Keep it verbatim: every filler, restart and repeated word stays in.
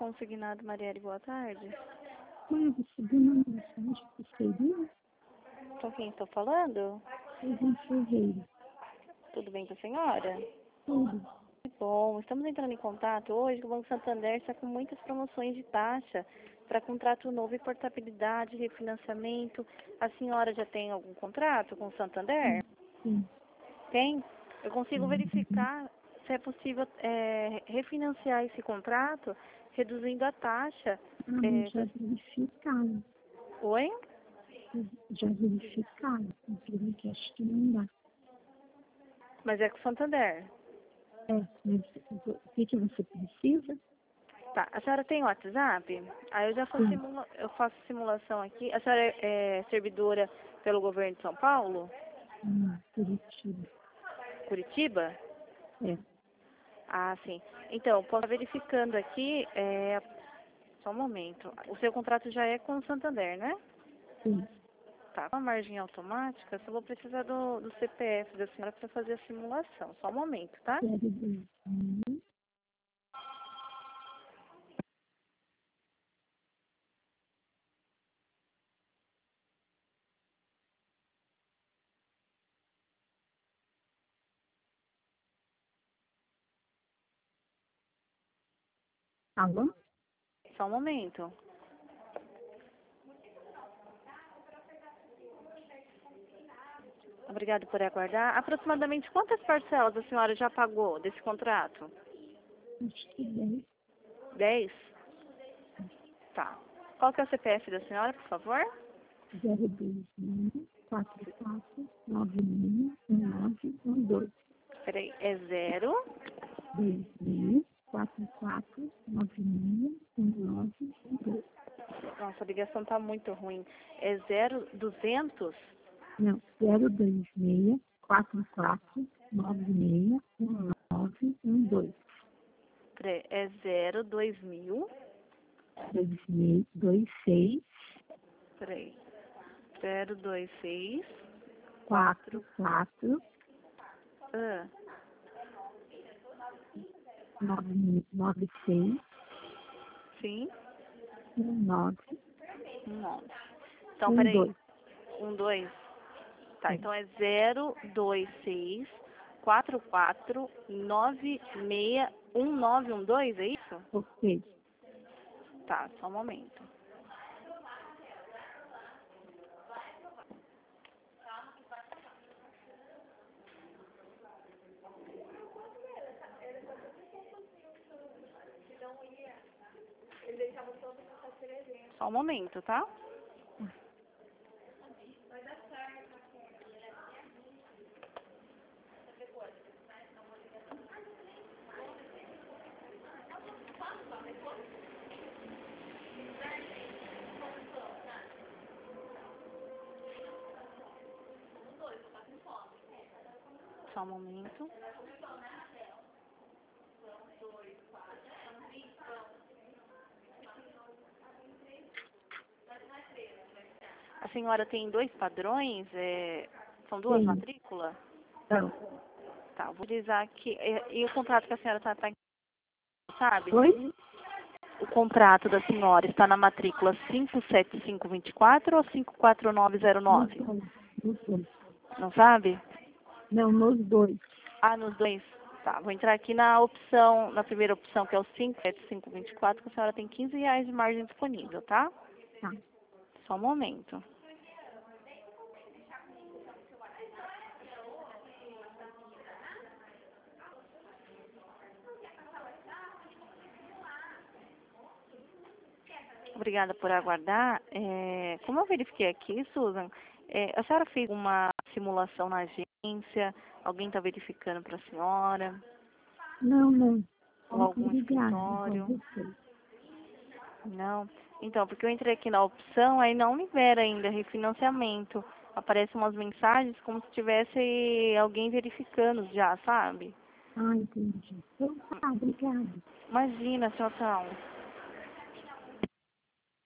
consignado, Marielle, boa tarde. Mãe, eu recebi uma mensagem que seria Com quem estou falando? Susan Ferreira. Tudo bem com a senhora? Tudo. Que bom, estamos entrando em contato hoje que o Banco Santander está com muitas promoções de taxa para contrato novo e portabilidade, refinanciamento. A senhora já tem algum contrato com o Santander? Sim. Tem? Eu consigo Sim. verificar se é possível é, refinanciar esse contrato reduzindo a taxa. Ah, mas já verificaram. Oi? Já verificaram. Inclusive que acho que não dá. Mas é com o Santander. É, mas o que, que você precisa? Tá, a senhora tem WhatsApp? Aí eu já faço, Sim. simula eu faço simulação aqui. A senhora é, é servidora pelo governo de São Paulo? Hum, Curitiba. Curitiba? É. Ah, sim. Então, posso estar verificando aqui, é, só um momento. O seu contrato já é com o Santander, né? Sim. Tá, com a margem automática, só vou precisar do, do C P F da senhora para fazer a simulação. Só um momento, tá? Quero ver. Hum. Alô? Só um momento. Obrigado por aguardar. Aproximadamente quantas parcelas a senhora já pagou desse contrato? Acho que dez. Dez? Tá. Qual que é o C P F da senhora, por favor? zero dois seis quatro quatro nove seis um nove um dois. Peraí, é zero? dois seis quatro quatro nove seis um nove um dois. Nossa, a ligação tá muito ruim. É zero duzentos? Não, zero dois seis quatro quatro nove seis um nove um dois. Peraí, é zero dois mil? dois seis Peraí. Zero dois seis quatro quatro ah, nove seis sim, um nove um nove. Então, um peraí. dois. Um, dois. Tá, É, então é zero dois seis quatro quatro nove seis um nove um dois, é isso? ok. Tá, só um momento. Só um momento, tá? Só um momento. A senhora tem dois padrões? É, são duas Sim. matrículas? Então, Tá, vou utilizar aqui. E, e o contrato que a senhora tá, tá sabe? oi? O contrato da senhora está na matrícula cinco sete cinco dois quatro ou cinco quatro nove zero Nos nove? dois. Nos dois. Não sabe? Não, nos dois. Ah, nos dois. Tá, vou entrar aqui na opção, na primeira opção, que é o cinco sete cinco dois quatro, que a senhora tem quinze reais de margem disponível, tá? Tá. Só um momento. Obrigada por aguardar. É, como eu verifiquei aqui, Susan, é, a senhora fez uma simulação na agência? Alguém está verificando para a senhora? Não, não. Ou Muito algum obrigada, igual escritório? você. Não. Então, porque eu entrei aqui na opção, aí não libera ainda refinanciamento. Aparecem umas mensagens como se tivesse alguém verificando já, sabe? Ah, entendi. Então, tá, obrigada. Imagina a situação.